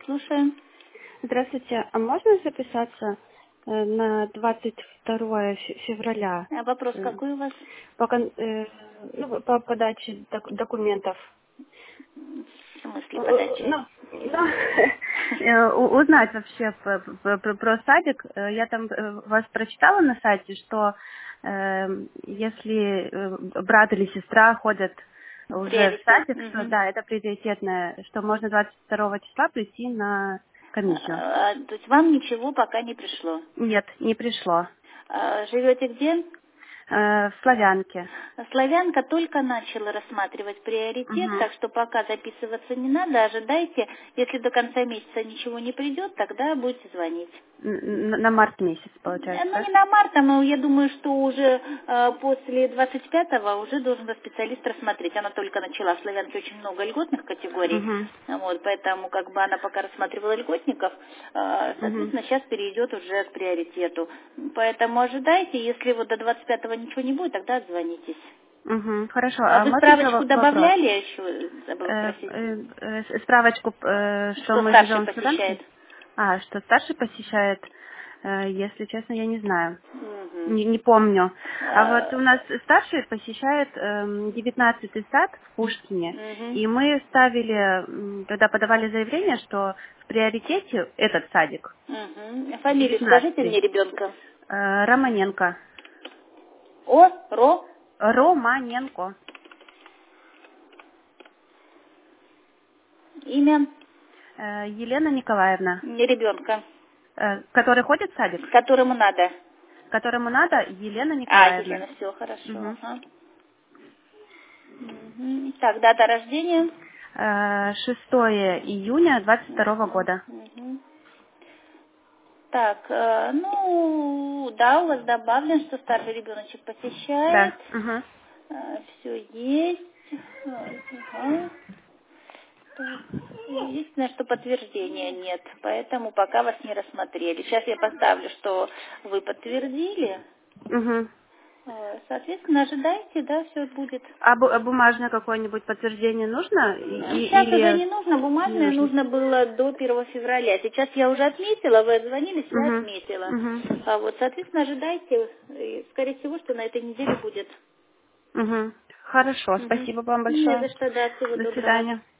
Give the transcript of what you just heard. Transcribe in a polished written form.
слушаем. Здравствуйте. А можно записаться на 22 февраля А вопрос какой у вас? по подаче документов? В смысле подачи? Узнать вообще про садик. Я там вас прочитала на сайте, что если брат или сестра ходят уже в Приоритет. садик, что да, это приоритетное, что можно 22 числа прийти на комиссию. То есть вам ничего пока не пришло? Нет, не пришло. Живете где? В Славянке. Славянка только начала рассматривать приоритет, Угу. так что пока записываться не надо, ожидайте. Если до конца месяца ничего не придет, тогда будете звонить. На март месяц, получается, Ну, да? не на март, но я думаю, что уже после 25-го уже должен быть специалист рассмотреть. Она только начала. В Славянке очень много льготных категорий, Угу. вот, поэтому как бы она пока рассматривала льготников, Угу. соответственно, сейчас перейдет уже к приоритету. Поэтому ожидайте, если вот до 25-го ничего не будет, тогда отзвонитесь. Угу. Хорошо. А А вы можно еще справочку вопрос? добавляли, я еще забыла спросить, Справочку, что что мы старший живем в Славянке? посещает? Что старший посещает, если честно, я не знаю. Мгм. Не помню. А вот А, у нас старший посещает 19-й сад в Пушкине. мгм. И мы ставили, когда подавали заявление, что в приоритете этот садик, Мгм. Фамилию скажите 19-й, мне ребенка. Романенко. Ро? Романенко. Имя Елена Николаевна. не ребенка, Который ходит в садик? которому надо. Которому надо, Елена Николаевна. Елена, все хорошо. Угу. Ага. Мгм. Так, дата рождения. 6 июня 22 года. Мгм. Так, да, у вас добавлено, что старший ребеночек посещает. Да. Угу. Все есть. Ага. Так, единственное, что подтверждения нет, поэтому пока вас не рассмотрели. Сейчас я поставлю, что вы подтвердили. Угу. Соответственно, ожидайте, да, все будет. А бумажное какое-нибудь подтверждение нужно? Сейчас уже Или не нужно, не бумажное нужно? нужно было до 1 февраля. Сейчас я уже отметила, вы отзвонились, я Угу. отметила. Угу. Соответственно, ожидайте, и, скорее всего, что на этой неделе будет. Угу. Хорошо, Мгм. спасибо вам Не за большое. что, да, всего До доброго. свидания.